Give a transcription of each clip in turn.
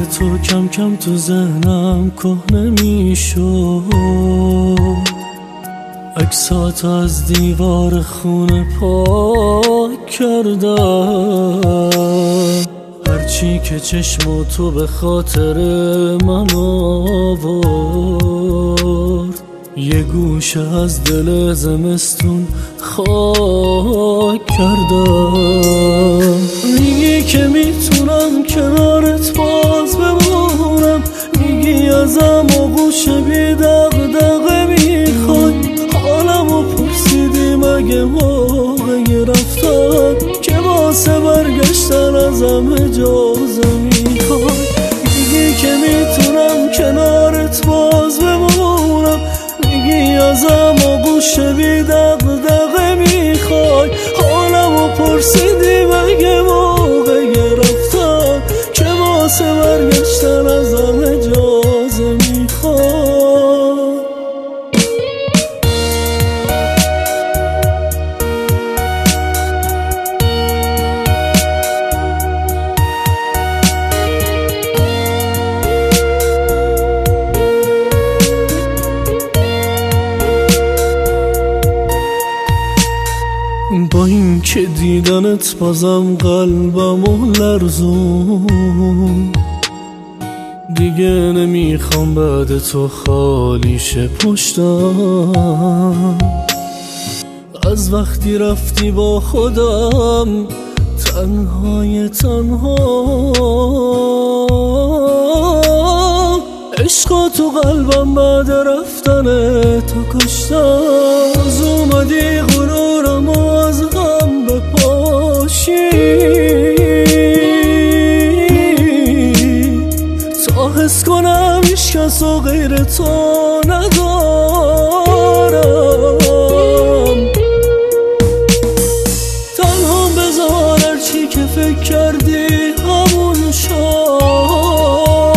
تو کم کم تو ذهنم کهنه میشد، عکسات از دیوار خونه پاک کردم. هرچی که چشم تو به خاطر من آورد، یه گوشه از دل زمستون خاک کردم. میگی که میتونم کنارت باز بمونم، میگی ازم آغوش بی دغدغه میخوای. حالمو پرسیدی مگه موقع رفتن که واسه برگشتن ازم اجازه میخوای. میگی که میتونم کنارت باز بمونم، میگی ازم آغوش بی دغدغه میخوای. حالمو پرسیدی مگه موقع رفتن که واسه برگشتن ازم اجازه میخوای. با این که دیدنت بازم قلبمو لرزون، دیگه نمیخوام بعد تو خالی شه پشتم. از وقتی رفتی با خودم تنهای تنها، عشقا تو قلبم بعد رفتن تو کشتم. از اومدی غرورمو از هم بپاشی، تا حس کنم هیچ کس و غیر تو ندارم. تنها بذار هرچی که فکر کردی همون شد.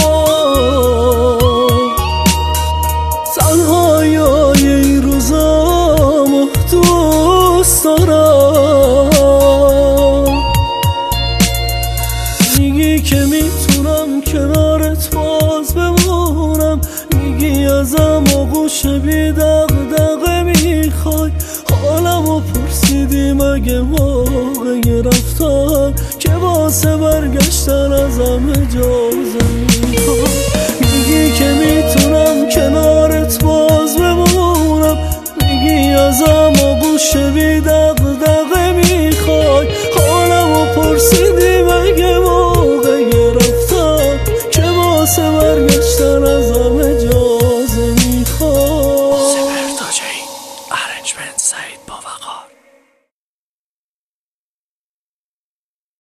تنهایی این روزامو دوست دارم. میگی که میتونم کنارت باز بمونم، میگی ازم آغوش بی دغدغه میخوای. حالمو پرسیدی مگه موقع رفتن که واسه برگشتن ازم اجازه